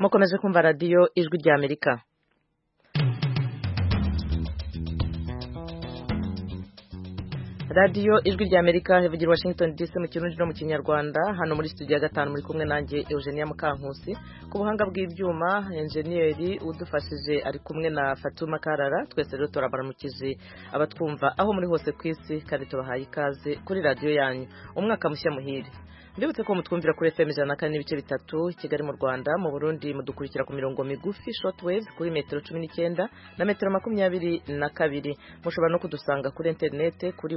mukomeje kumva radiyo ijwi rya Amerika. radiyo ijwi rya Amerika ivugira Washington DC mu kirundi no mu kinyarwanda. Hano muri studio ya 5 muri kumwe nanjye Eugenia Mukankusi, ku buhanga bw'ibyuma engineer udufashije ari kumwe na Fatuma Karara. Twese rero turabaramukije abatwumva aho muri hose kwisi, kandi tubahaye ikaze kuri radiyo yanyu. Umwaka mushya muhire. Ndibutse ko mutwumvira kuri FM 104.3 Kigali mu Rwanda. Mu Burundi mudukurikira ku mirongo migufi shortwave kuri metero 19 na metero 22. Mushobora no kudusanga kuri internet kuri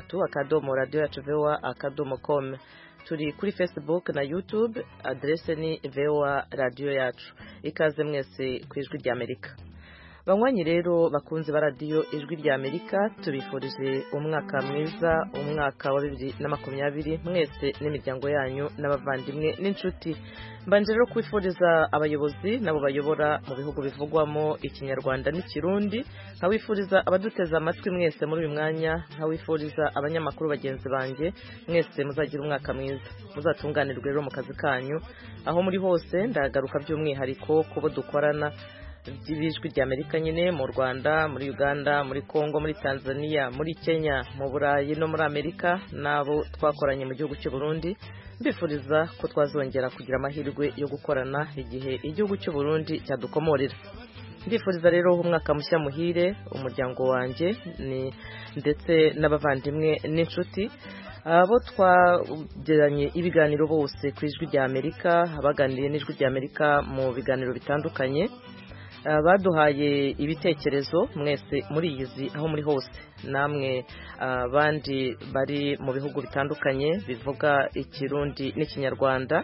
wa3.radio.voa.com. Turi kuri Facebook na YouTube, adresse ni VOA Radio yacu. Ikaze mwese ku ijwi rya Amerika. Banywanyi rero bakunze ba radiyo ijwi rya Amerika, tubifurije umwaka mwiza, umwaka wa 2020 mwese n'imiryango yanyu n'abavandimwe n'inshuti. Mbanje rero kwifuriza abayobozi nabo bayobora mu bihugu bivugwamo ikinyarwanda n'ikirundi, nkawifuriza abaduteza amatwi mwese muri uyu mwanya, nkawifuriza abanyamakuru bagenzi banjye mwese muzagira umwaka mwiza, muzatunganirwe rero mu kazi kanyu aho muri hose. Ndagaruka by'umwihariko kubo dukorana by'ijwi rya Amerika nyine mu Rwanda, muri Uganda, muri Kongo, muri Tanzania, muri Kenya, mu Burayi no muri Amerika, nabo twakoranye mu gihugu cy'u Burundi. Mbifuriza ko twazongera kugira amahirwe yo gukorana igihe igihugu cy'u Burundi cyadukomorera. Ndifuriza rero umwaka mushya muhire umuryango wanjye ndetse n'abavandimwe n'inshuti, abo twageranye ibiganiro bose ku ijwi rya Amerika, abaganiriye n'ijwi rya Amerika mu biganiro bitandukanye, baduhaye ibitekerezo mwese muri izi aho muri hose, namwe abandi bari mu bihugu bitandukanye bivuga ikirundi n'ikinyarwanda.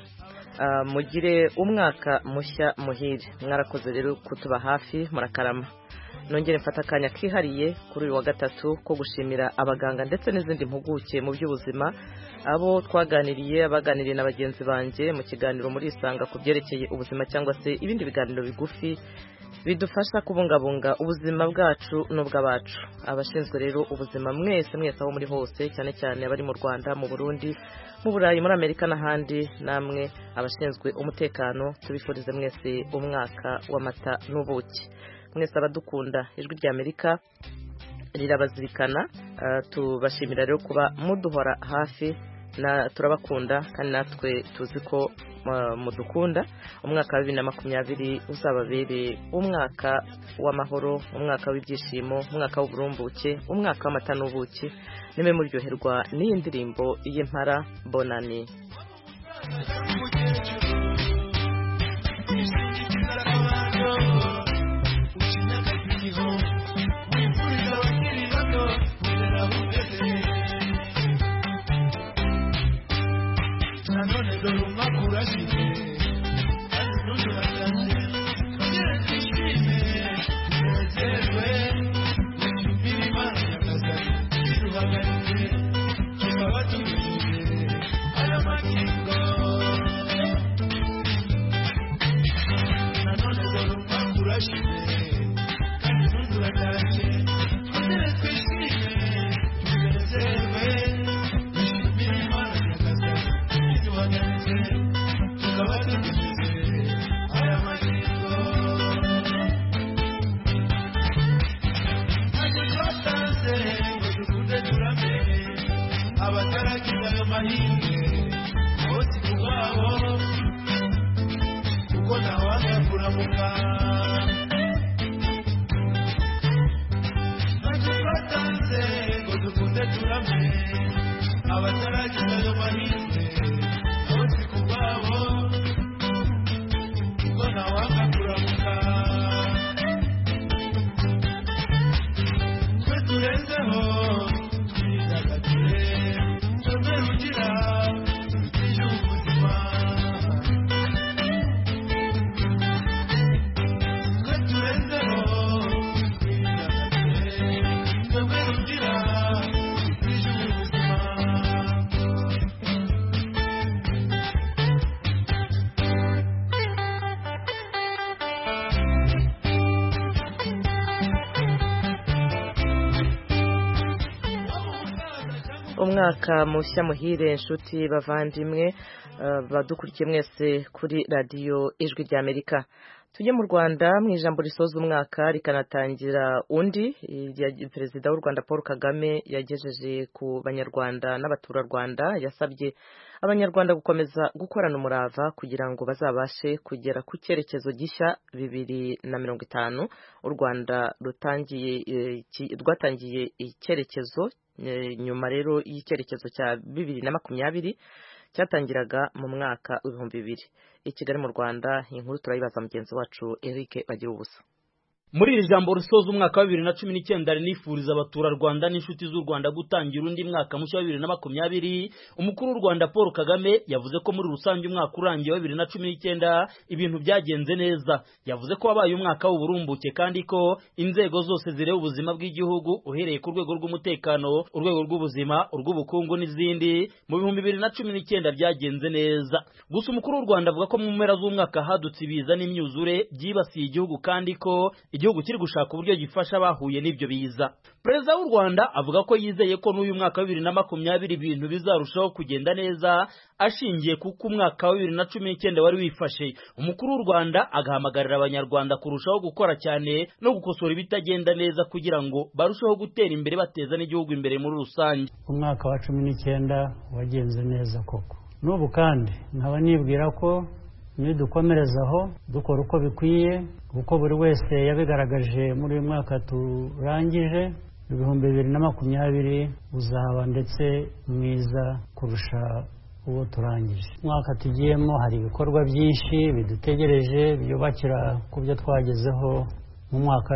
Mugire umwaka mushya muhire. Mwarakoze rero kutuba hafi, murakarama. Nongere mfata akanya kihariye kuri uyu wa gatatu ko gushimira abaganga ndetse n'izindi mpuguke mu by'ubuzima, abo twaganiriye, abaganiriye na bagenzi banjye mu kiganiro muri Isanga ku byerekeye ubuzima cyangwa se ibindi biganiro bigufi bidufasha kubungabunga ubuzima bwacu n'ubw'abacu. Abashinzwe rero ubuzima mwese aho muri hose, cyane cyane abari mu Rwanda, mu Burundi, mu Burayi, muri Amerika n'ahandi, namwe abashinzwe umutekano, tubifurize mwese umwaka w'amata n'ubuki. Mwese abadukunda, ijwi rya Amerika rirabazirikana. Tubashimira rero kuba muduhora hafi, turabakunda kandi natwe tuzi ko mudukunda. Umwaka wa 2020 uzababere umwaka w'amahoro, umwaka w'ibyishimo, umwaka w'uburumbuke, umwaka w'amata n'ubuki. Nimwe muryoherwa n'iyi ndirimbo y'impara Bonani. umwaka mushya muhire inshuti bavandimwe. badukurikiye mwese kuri radiyo ijwi ry'Amerika. Tujye mu Rwanda mu ijambo risoza umwaka rikanatangira undi, Perezida w'u Rwanda Paul Kagame yagejeje ku banyarwanda n'abaturarwanda, yasabye abanyarwanda gukomeza gukorana umurava kugira ngo bazabashe kugera ku cyerekezo gishya 2050. U Rwanda rwatangiye icyerekezo nyuma rero y'icyerekezo cya 2020 cyatangiraga mu mwaka w'2000. I Kigali mu Rwanda, inkuru turayibaza mugenzi wacu Eric Bagirubusa. Muri iri jambo risoza umwaka wa 2019 rinifuriza abaturarwanda n'inshuti z'u Rwanda gutangira undi mwaka mushya wa 2020, umukuru w'u Rwanda Paul Kagame yavuze ko muri rusange umwaka urangiye wa 2019 ibintu byagenze neza. Yavuze ko wabaye umwaka w'uburumbuke kandi ko inzego zose zireba ubuzima bw'igihugu uhereye ku rwego rw'umutekano, urwego rw'ubuzima, urw'ubukungu n'izindi mu 2019 byagenze neza. Gusa umukuru w'u Rwanda avuga ko mu mpera z'umwaka hadutse ibiza n'imyuzure byibasiye igihugu kandi ko igihugu kiri gushaka uburyo gifasha abahuye n'ibyo biza. Perezida w'u Rwanda avuga ko yizeye ko n'uyu mwaka wa 2020 ibintu bizarushaho kugenda neza ashingiye kuko umwaka wa 2019 wari wifashe. Umukuru w'u Rwanda agahamagarira abanyarwanda kurushaho gukora cyane no gukosora ibitagenda neza kugira ngo barusheho gutera imbere bateza n'igihugu imbere muri rusange. Umwaka wa 19 wagenze neza koko. N'ubu kandi nkaba nibwira ko nidukomerezaho dukora uko bikwiye, uko buri wese yabigaragaje muri uyu mwaka turangije, 2020 uzaba ndetse mwiza kurusha uwo turangije. Umwaka tugiyemo hari ibikorwa byinshi bidutegereje byubakira ku byo twagezeho mu mwaka wa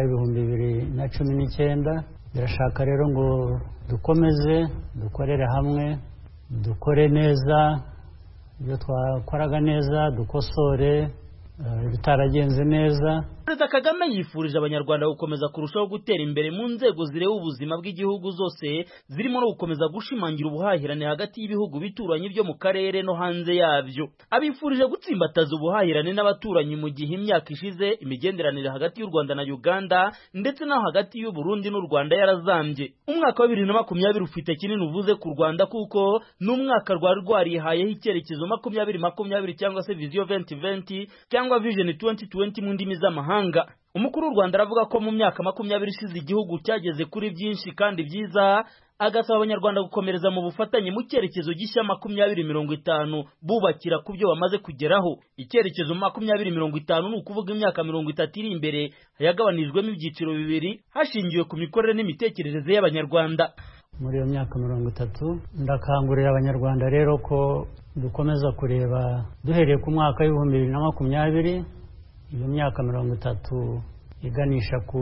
2019. Birashaka rero ngo dukomeze dukorere hamwe, dukore neza ibyo twakoraga neza, dukosore bitaragenze neza. Perezida Kagame yifurije abanyarwanda gukomeza kurushaho gutera imbere mu nzego zireba ubuzima bw'igihugu zose, zirimo no gukomeza gushimangira ubuhahirane hagati y'ibihugu bituranye byo mu karere no hanze yabyo. Abifurije gutsimbataza ubuhahirane n'abaturanyi mu gihe imyaka ishize imigenderanire hagati y'u Rwanda na Uganda ndetse no hagati y'u Burundi n'u Rwanda yarazambye. Umwaka wa 2020 ufite kinini uvuze ku Rwanda kuko n'umwaka rwari rwarihayeho icyerekezo 2020 cyangwa se Vision 2020 cyangwa Vision 2020 mu ndimi z'amahanga. Umukuru w'u Rwanda aravuga ko mu myaka 20 ishize igihugu cyageze kuri byinshi kandi byiza, agasaba abanyarwanda gukomereza mu bufatanye mu cyerekezo gishya 2050 bubakira ku byo bamaze kugeraho. Icyerekezo 2050 ni ukuvuga imyaka 30 iri imbere yagabanijwemo ibyiciro bibiri hashingiwe ku mikorere n'imitekerereze y'abanyarwanda. Muri iyo myaka 30 ndakangurira abanyarwanda rero ko dukomeza kureba duhereye ku mwaka wa 2020, iyo myaka 30 iganisha ku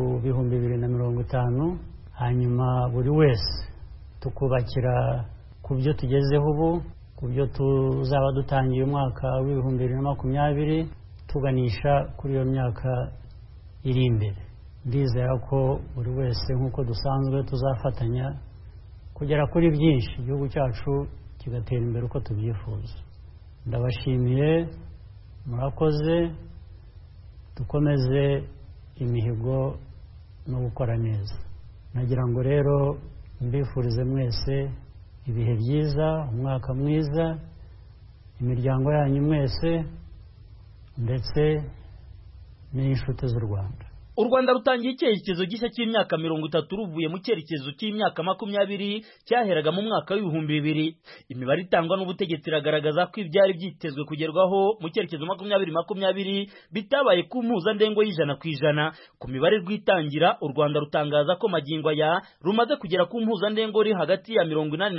2050, hanyuma buri wese tukubakira ku byo tugezeho ubu, ku byo tuzaba dutangiye umwaka wa 2020 tuganisha kuri iyo myaka iri imbere. Ndizera ko buri wese nk'uko dusanzwe tuzafatanya kugera kuri byinshi, igihugu cyacu kigatera imbere uko tubyifuza. Ndabashimiye, murakoze, dukomeze imihigo no gukora neza. Nagira ngo rero mbifurize mwese ibihe byiza, umwaka mwiza, imiryango yanyu mwese ndetse n'inshuti z'u Rwanda. U Rwanda rutangiye icyerekezo gishya cy'imyaka 30 ruvuye mu cyerekezo cy'imyaka 20 cyaheraga mu mwaka wa 2000. Imibare itangwa n'ubutegetsi iragaragaza ko ibyari byitezwe kugerwaho mu cyerekezo 2020 bitabaye ku mpuzandengo y'100%. Ku mibare rwitangira, u Rwanda rutangaza ko magingo aya rumaze kugera ku mpuzandengo iri hagati ya 80 na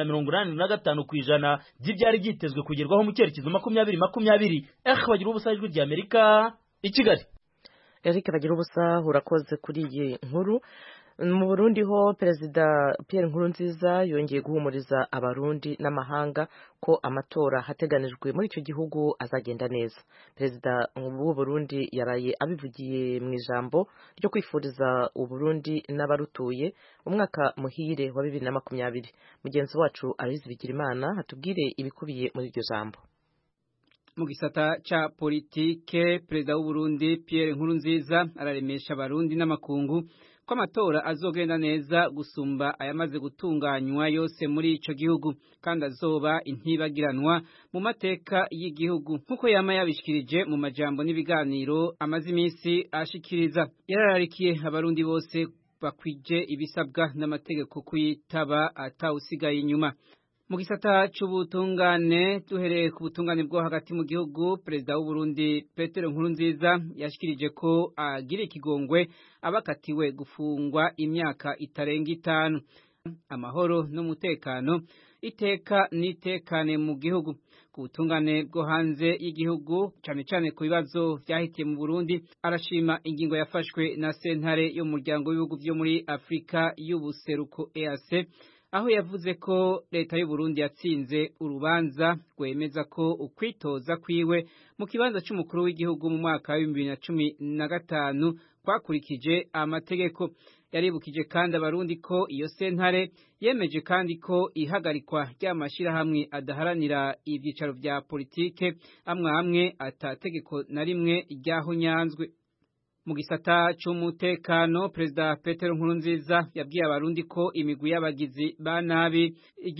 85% by'ibyari byitezwe kugerwaho mu cyerekezo 2020. Bagirubusa, Ijwi ry'Amerika, i Kigali. Eric Bagirubusa, urakoze kuri iyi nkuru. Mu Burundi ho Perezida Pierre Nkurunziza yongeye guhumuriza abarundi n'amahanga ko amatora hateganijwe muri icyo gihugu azagenda neza. Perezida w'u Burundi yaraye abivugiye mu ijambo ryo kwifuriza u Burundi n'abarutuye umwaka muhire wa 2020. Mugenzi wacu Aloys Bigirimana atubwire ibikubiye muri iryo jambo. Mu gisata cha politike, Perezida w'u Burundi Pierre Nkurunziza araremesha abarundi n'amakungu ko amatora azogenda neza gusumba ayamaze gutunganywa yose muri ico gihugu kandi azoba intibagiranwa mu mateka y'igihugu nkuko yama yabishikirije mu majambo n'ibiganiro amaze iminsi ashikiriza. Yarararikiye abarundi bose bakwije ibisabwa n'amategeko kuyitaba atawusigaye inyuma. Mu gisata c'ubutungane duhereye ku butungane bwo hagati mu gihugu, perezida w'u Burundi Petero Nkurunziza yashikirije ko agira ikigongwe abakatiwe gufungwa imyaka itarenga 5. Amahoro n'umutekano iteka nitekane mu gihugu. Ku butungane bwo hanze y'igihugu cyane cyane ku bibazo vyahitiye mu Burundi, arashima ingingo yafashwe na sentare yo mu muryango w'ibihugu byo muri Afrika y'ubuseruko EAC, aho yavuze ko leta y'u Burundi yatsinze urubanza rwemeza ko ukwitoza kwiwe mu kibanza cy'umukuru w'igihugu mu mwaka wa 2015 kwakurikije amategeko. Yaribukije kandi abarundi ko iyo sentare yemeje kandi ko ihagarikwa ry'amashirahamwe adaharanira ivyicaro vya politike amwe atategeko na rimwe ryahonyanzwe. Mu gisata c'umutekano, perezida Petero Nkurunziza yabwiye abarundi ko imigwi y'abagizi ba nabi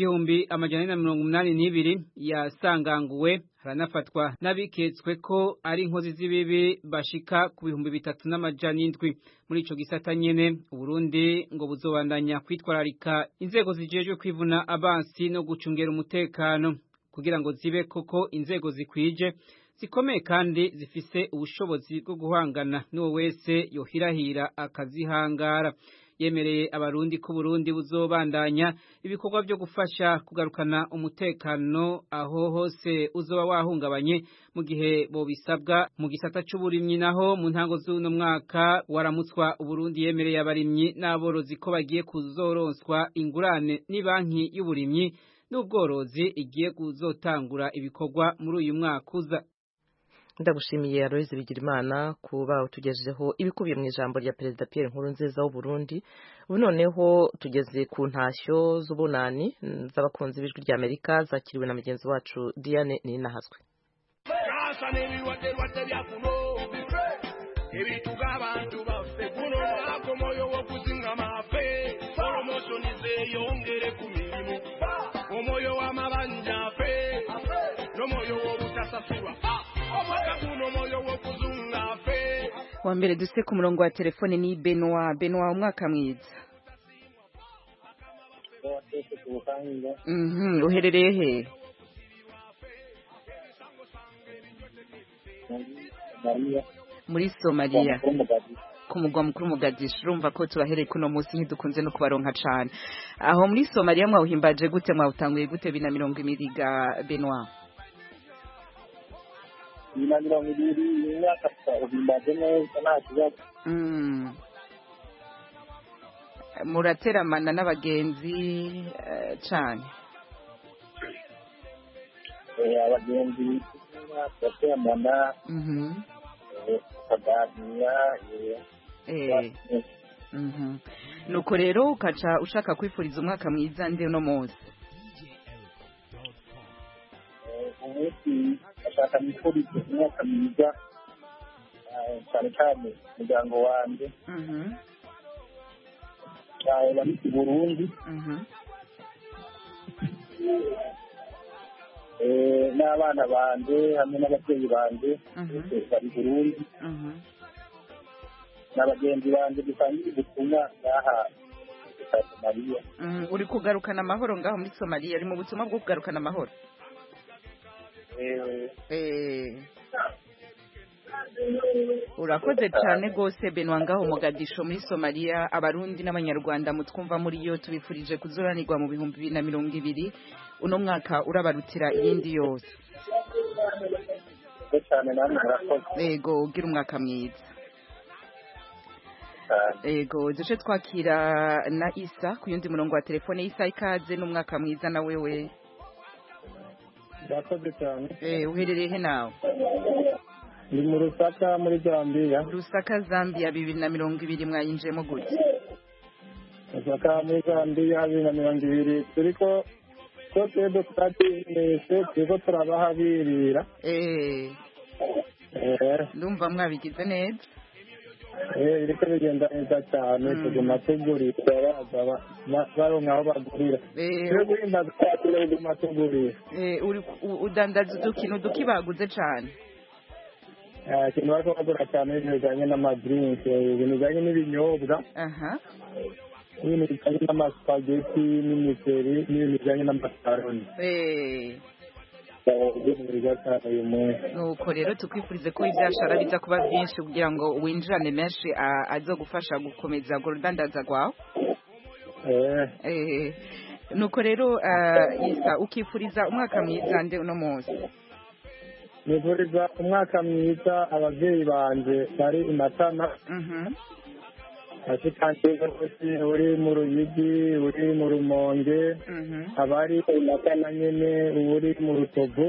182 yasanganguwe, haranafatwa n'abiketswe ko ari inkozi z'ibibi bashika ku 3700. Muri ico gisata nyene Uburundi ngo buzobandanya kwitwararika inzego zijejwe kwivuna abansi no gucungera umutekano kugira ngo zibe koko inzego zikwije zikomeye kandi zifise ubushobozi bwo guhangana n'uwo wese yohirahira akazihangara. Yemereye abarundi ko Burundi buzobandanya ibikorwa byo gufasha kugarukana umutekano aho hose uzoba wahungabanye mu gihe bo bisabwa. Mu gisata c'uburimyi naho mu ntango z'uno mwaka waramutswa Uburundi yemereye abarimyi n'aborozi ko bagiye kuzoronswa ingurane ni banki y'uburimyi n'ubworozi igiye kuzotangura ibikorwa muri uyu mwaka uza. Ndagushimiye Aloise Bigirimana kuba utugejejeho ibikubiye mu ijambo rya Perezida Pierre Nkurunziza w'u Burundi. Ubu noneho tugeze ku ntashyo z'ubunani z'abakunzi b'ijwi rya Amerika zakiriwe na mugenzi wacu Diane Ninahazwe. Wa mbere duse ku murongo wa telefone ni Benoit. Benoit, umwaka mwiza. Uherereye he? Muri Somalia. Ku mugwa mukuru Mogadishu. Urumva ko tubahereye kuno munsi ntidukunze no kubaronka cane. Aho muri Somalia mwawuhimbaje gute, mwawutanguye gute 2020 ga Benoit? Murateramana n'abagenzi cyane. Abagenzi bateramana nuko rero ukaca ushaka kwifuriza umwaka mwiza nde no munsi. Ashaka mifuriza umwaka mwiza cyane cyane umuryango wanjye bari mu Burundi n'abana banjye hamwe n'ababyeyi banjye bari Burundi n'abagenzi banjye dusangiye ubutumwa ngaha Somalia. Uri kugarukana amahoro ngaho muri Somalia, ari mu butumwa bwo kugarukana amahoro. Urakoze cyane gose Benoit ngaho Mogadisho muri Somalia. Abarundi n'abanyarwanda mutwumva muri yo tubifurije kuzoranirwa mu 2020. Uno mwaka urabarutira iyindi yose. Ego ugira umwaka mwiza. Ego duce twakira na Isa ku yundi murongo wa telefone. Isa, ikaze n'umwaka mwiza na wewe. Bakoze cyane. Uherereye he nawe? Ni mu Rusaka muri Zambia. Rusaka Zambia 2020 mwayinjemo gute? Rusaka muri Zambia 2020 turiko ko twebwe turiko turabahabirira. Ndumva mwabigize neza. biriko bigenda neza cyane tuguma tugurisha baronka aho bagurira turi guhimbaza twatire tuguma tugurira udandaza udukino duki baguze cyane ikintu bariko bagura cyane ibintu bijanye n'amadrinki ibintu bijanye n'ibinyobwa ibintu bijanye n'amasupageti n'imiceri n'ibintu bijanye n'amakaroni nuko rero tukwifurize ko ibyashara biza kuba byinshi kugira ngo winjirane menshi azogufasha gukomeza urwo rudandaza rwawe nuko rero Isa ukifuriza umwaka mwiza nde uno munsi nifuriza umwaka mwiza ababyeyi banje bari i Matana ashikanje bose uri mu Ruyigi uri mu Rumonge abari i Matana nyene uri mu Rutovu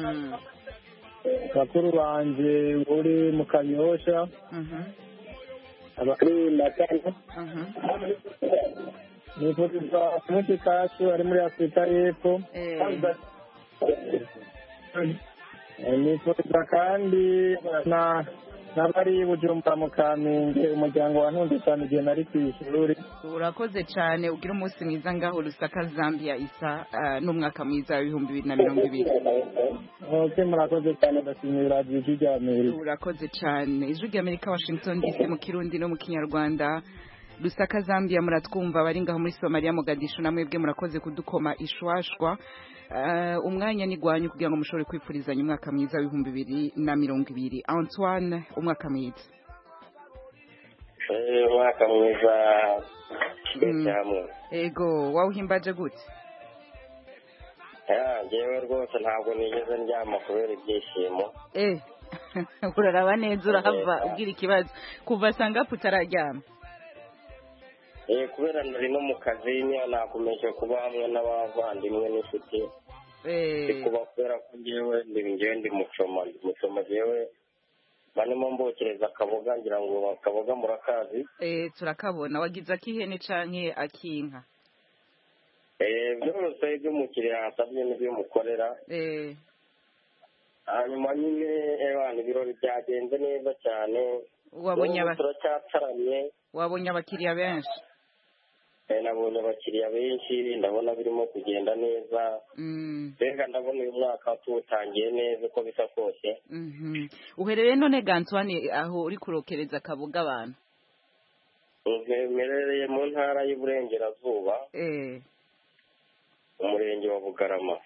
bakuru banje uri mu Kanyosha abari i Matana nifuriza umuti kacu ari muri Afurika y'Epfo nifuriza kandi n'abari Bujumbura mu Kamenge umuryango wantunze cyane igihe nari ku ishuri urakoze cyane ugira umunsi mwiza ngaho Lusaka Zambia Isa n'umwaka mwiza wa 2020 murakoze cyane ndashimira ijwi rya Amerika urakoze cyane ijwi rya Amerika Washington DC mu Kirundi no mu Kinyarwanda Lusaka Zambia muratwumva bari ngaho muri Somalia Mogadishu namwebwe murakoze kudukoma ishwashwa umwanya ni gwanyu kugira ngo mushobore kwifurizanya umwaka mwiza wa 2020 Antoine umwaka mwiza umwaka mwiza cyamwe ego wawuhimbaje gute ngewe rwose ntabwo nigeze ndyama kubera ibyishimo uraraba neza urahava ubwira ikibazo kuva sanga utararyama kubera nari no mu kazi nakomeje kuba hamwe n'abavandimwe n'inshuti kuba kubera ko ngewe ndi mucoma ngewe barimo mbokereza akaboga ngira ngo akaboga murakazi turakabona wagize akihene canke akinka byose by'umukiriya yasabye n'ibyo mukorera hanyuma nyine ibirori byagenze neza cyane turacyacaramye wabonye abakiriya benshi nabonye abakiriya benshi ndabona birimo kugenda neza mbega ndabona uyu mwaka tuwutangiye neza uko bisa kose uherereye none Antoine aho uri kurokereza akaboga abantu mperereye mu ntara y'Iburengerazuba umurenge wa Bugarama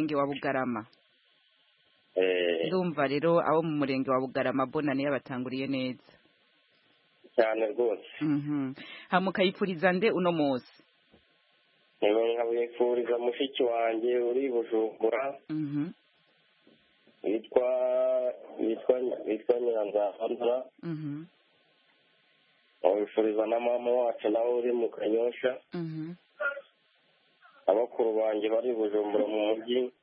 ndumva rero abo mu murenge wa Bugarama bonane yabatanguriye neza cyane rwose hamukayipfuriza nde uno munsi nkabifuriza mushiki wanjye uri Bujumbura witwa Nyiranzahandura nkabifuriza na mama wacu nawe uri mu Kanyosha abakuru banjye bari Bujumbura mu mujyi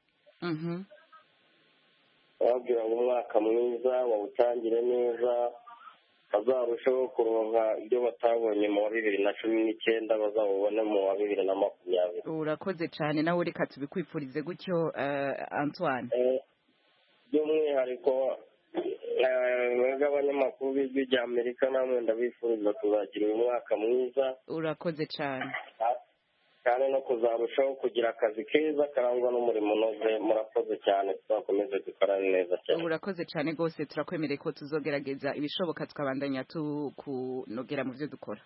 babwira ngo umwaka mwiza wawutangire neza bazarushaho kuronka ibyo batabonye mu wa 2019 bazawubone mu wa 2020 urakoze cyane nawe reka tubikwifurize gutyo Antoine by'umwihariko mwebwe abanyamakuru b'ijwi rya Amerika namwe ndabifuriza kuzagira uyu mwaka mwiza urakoze cyane kandi no kuzarushaho kugira akazi keza karangwa n'umurimo unoze murakoze cyane tuzakomeze dukorane neza cyane urakoze cyane rwose turakwemereye ko tuzogerageza ibishoboka tukabandanya tukunogera mu byo dukora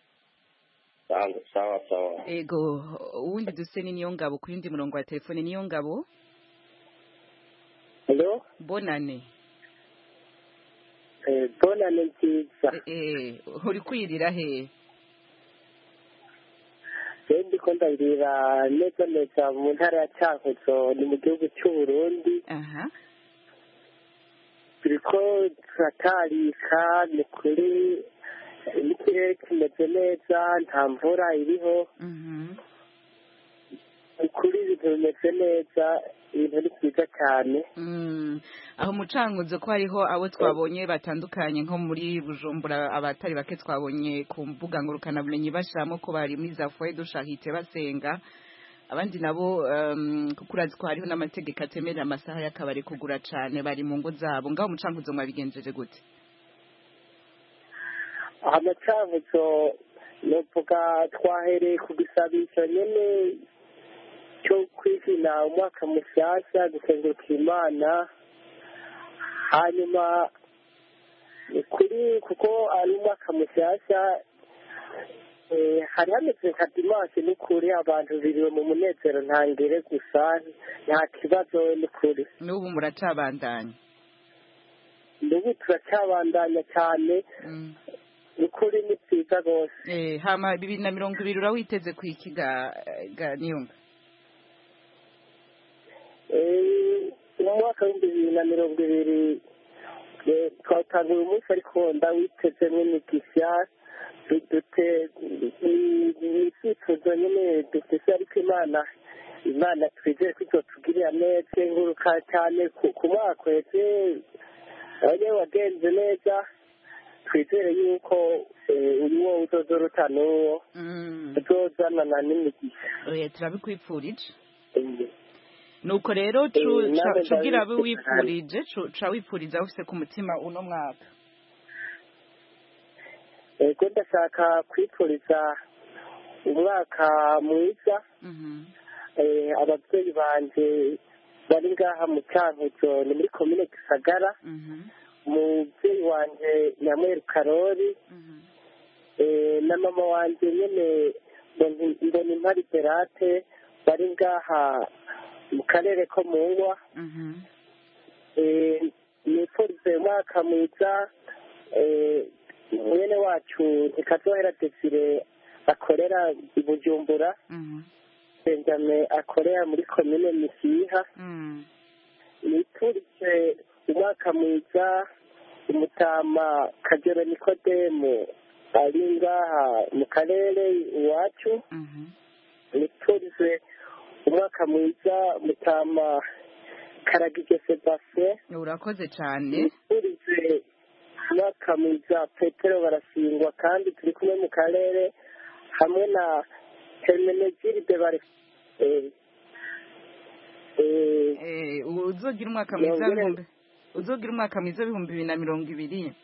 sawa ego uwundi duse ni niyo ngabo ku yindi murongo wa telefone niyo ngabo hello bonane bonane nziza uri kwirira he ndiko ndabwira neza mu ntara ya Cankuzo ni mu gihugu cy'u Burundi turiko turatarika ni kuri ikirere kimeze neza nta mvura iriho kuri ibintu bimeze neza ibintu ni byiza cyane aho mucanguzo ko hariho abo twabonye batandukanye nko muri Bujumbura abatari bake twabonye ku mbuga ngurukanabumenyi bashiramo ko bari muri za foye dushahite basenga abandi nabo kukurazi ko hariho n'amategeko atemerera amasaha y'akabari kugura cyane bari mu ngo zabo ngaho mucanguzo mwabigenjeje gute amacanguzo novuga twahereye ku gisabisho nyene cyo kwizina umwaka mushyashya gusenguruka imana hanyuma kuri kuko ari umwaka mushyashya hari hameze nka dimanche n'ukuri abantu biriwe mu munezero ntangere gusa nta kibazo n'ukuri n'ubu muracabandanya n'ubu turacabandanya cyane n'ukuri ni byiza rwose hama 2020 urawiteze kwikiga niyumva mu mwaka w'2020 twatanguye umunsi ariko ndawitezemo imigisha icyifuzo nyine dufite ariko imana twizere ko izotugirira neza nguruka cyane ku mwaka wese aho wagenze neza twizere yuko uyu wo uzozoruta n'uwo uzozanana n'imigisha turabikwipfurije nuko rero cugira abe wipfurije ca wipfuriza ufise ku mutima uno mwaka ego ndashaka kwipfuriza umwaka mwiza ababyeyi banje bari ngaha mu Cankuzo ni muri komine Gisagara umubyeyi wanje Nyamweru Karori na mama wanje nyene mbona impari Berate bari ngaha mu karere ko Mungwa nipfurize umwaka mwiza mwene wacu ntikazohera Desire akorera i Bujumbura Benjamin akorera muri komine Misiha nipfurize umwaka mwiza umutama Kagero Nikodemu ari ngaha mu karere iwacu nipfurize umwaka mwiza mutama Karagije Sebastien urakoze cyane nipfurize umwaka mwiza Petero Barasingwa kandi turi kumwe mu karere hamwe na Hermenegilde bari uzogira umwaka mwiza uzogira umwaka mwiza 2020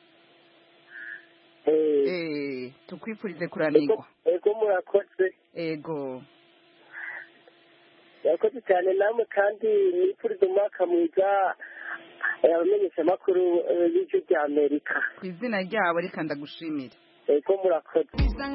tukwifurize kuranirwa ego murakoze yakoze cyane namwe kandi nipfurize umwaka mwiza abamenyesha makuru y'ijwi rya Amerika ku izina ryabo reka ndagushimira ego murakoze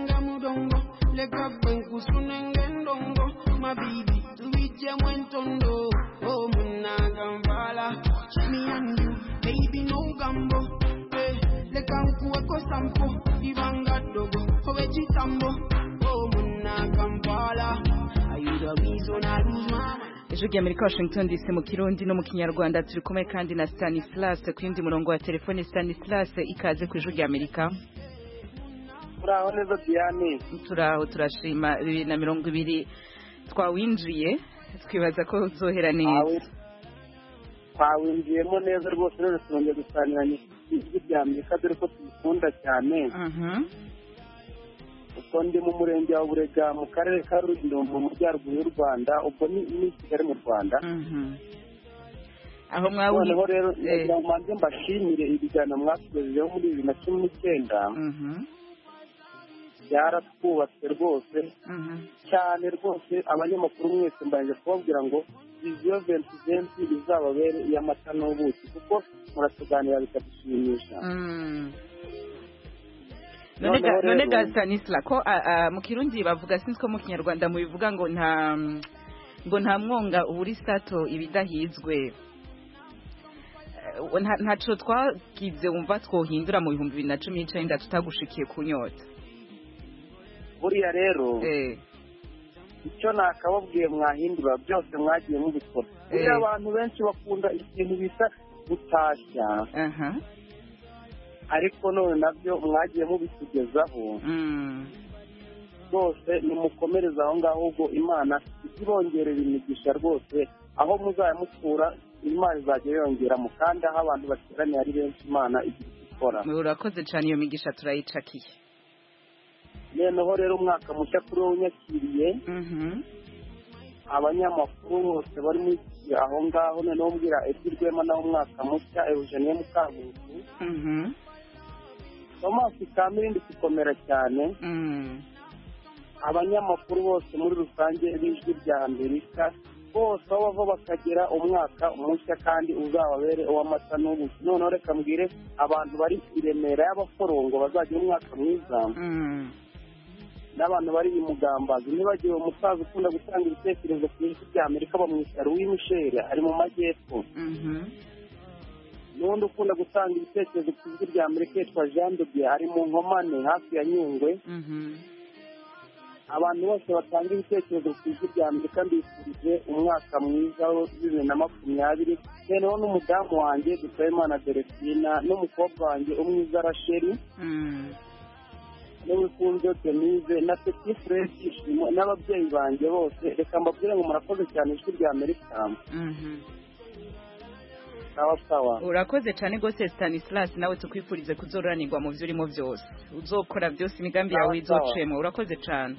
Ijwi rya Amerika Washington DC mu Kirundi no mu Kinyarwanda turi kumwe kandi na Stanislas ku yindi murongo wa telefone. Stanislas ikaze ku Ijwi rya Amerika. Turaho neza Diane. Turaho turashima 2020 twawinjiye twibaza ko uzohera neza. Twawinjiyemo neza rwose rero turongeye gusaniranye Ijwi rya Amerika dore ko tubikunda cyane. Uko ndi mu murenge wa Burega mu karere ka Rulindo mu majyaruguru y'u Rwanda ubwo ni Kigali mu Rwanda aho mwabonye rero manze mbashimire ibijyana mwasubijeho muri 2019 byaratwubatse rwose cyane rwose abanyamakuru mwese mbanje kubabwira ngo Vision 2020 izababere y'amata n'ubuki kuko muratuganira bikadushimisha none ga Stanislas ko mu Kirundi bavuga sinzi ko mu Kinyarwanda mu bivuga ngo nta mwonga uburi sato ibidahizwe ntaco twagize wumva twohindura mu 2019 tutagushikiye kunyota buriya rero icyo nakababwiye mwahindura byose mwagiye mubikora buriya abantu benshi bakunda ikintu bita gutashya ariko none nabyo mwagiye mubitugezaho rwose nimukomereza aho ngaho ubwo Imana izibongerera imigisha rwose aho muzajya mukura Imana izajya yongeramo kandi aho abantu bateraniye ari benshi Imana igira ikora urakoze cyane iyo migisha turayicakiye noneho rero umwaka mushya kuri wowe unyakiriye abanyamakuru bose bari aho ngaho noneho mbwira Edirwema nawe umwaka mushya Eugenie Mukankusi Thomas Kamirindi gikomera cyane abanyamakuru bose muri rusange b'ijwi rya Amerika bose aho bava bakagera umwaka mushya kandi uzababere uw'amata n'ubuki. Noneho reka mbwire abantu bari i Remera y'abaforongo bazagira umwaka mwiza n'abantu bari i Mugambazi ntibagiwe umusaza ukunda gutanga ibitekerezo ku ijwi rya Amerika bamwita Louis Michel ari mu majyepfo n'undi ukunda gutanga ibitekerezo ku ijwi rya Amerika yitwa Jean de Dieu ari mu Nkomane hafi ya Nyungwe. Abantu bose batanga ibitekerezo ku ijwi rya Amerika mbifurije umwaka mwiza wa 2020. Noneho n'umudamu wanjye Dusabimana Delphine n'umukobwa wanjye umwiza Rachel n'urukundo Denise na Petit Frere n'ababyeyi banjye bose reka mbabwire ngo murakoze cyane ijwi rya Amerika. Sawa. Urakoze cyane gose Stanislas nawe tukwifurize kuzoranirwa mu byo urimo byose uzokora byose imigambi yawe izocemo. Urakoze cyane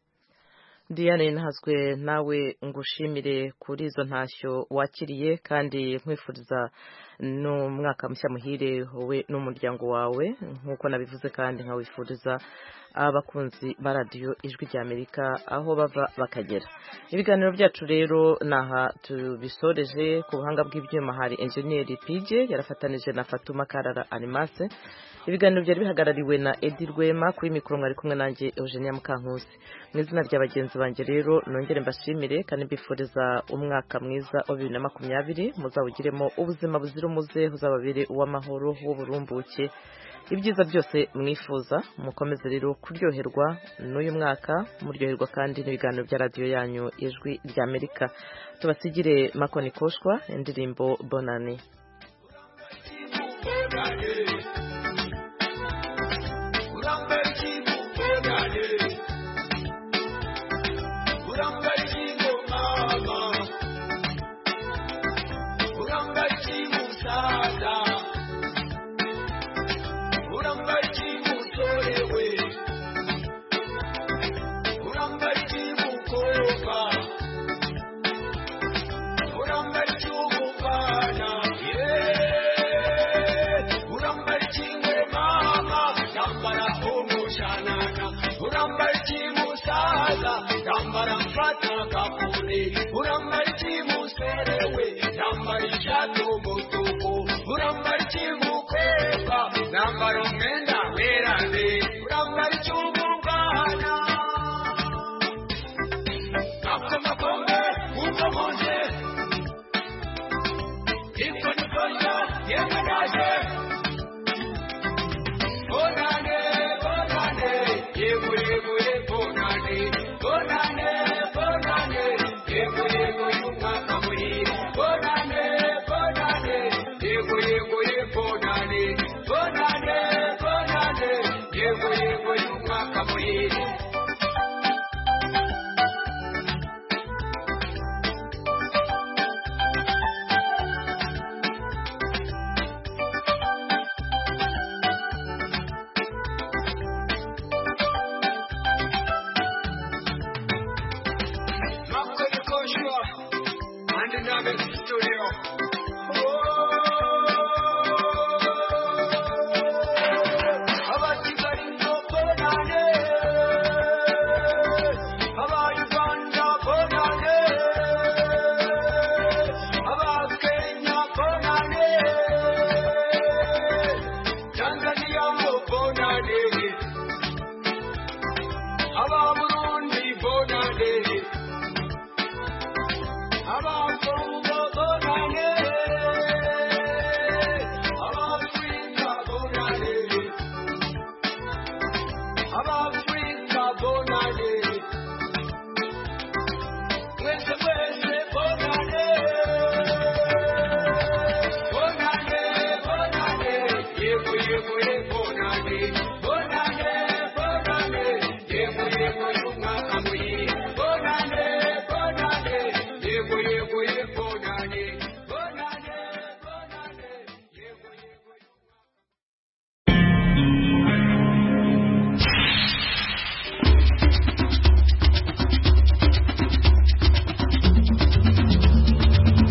Diane Ntazwe nawe ngushimire kuri izo ntashyo wakiriye kandi nkwifuriza n'umwaka mushya muhire wowe n'umuryango wawe nk'uko nabivuze kandi nkawifuriza abakunzi ba radio ijwi rya Amerika aho bava bakagera. Ibiganiro byacu rero naha tubisoreje ku buhanga bw'ibyuma hari engineer PJ yarafatanije na Fatuma Karara Animase. Ibiganiro byari bihagarariwe na Edi Rwema kuri mikoro mwari kumwe nanjye Eugenia Mukankusi. Mu izina rya bagenzi banjye rero nongere mbashimire kandi mbifuriza umwaka mwiza wa 2020 muzawugiremo ubuzima buzira umuze uzababere uw'amahoro w'uburumbuke ibyiza byose mwifuza. Mukomeze rero kuryoherwa n'uyu mwaka muryoherwa kandi n'ibiganiro bya radio yanyu ijwi rya Amerika. Tubasigire Makoni Koshwa indirimbo Bonane.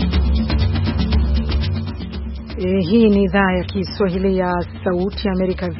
Hii ni idhaa ya Kiswahili ya Sauti ya Amerika.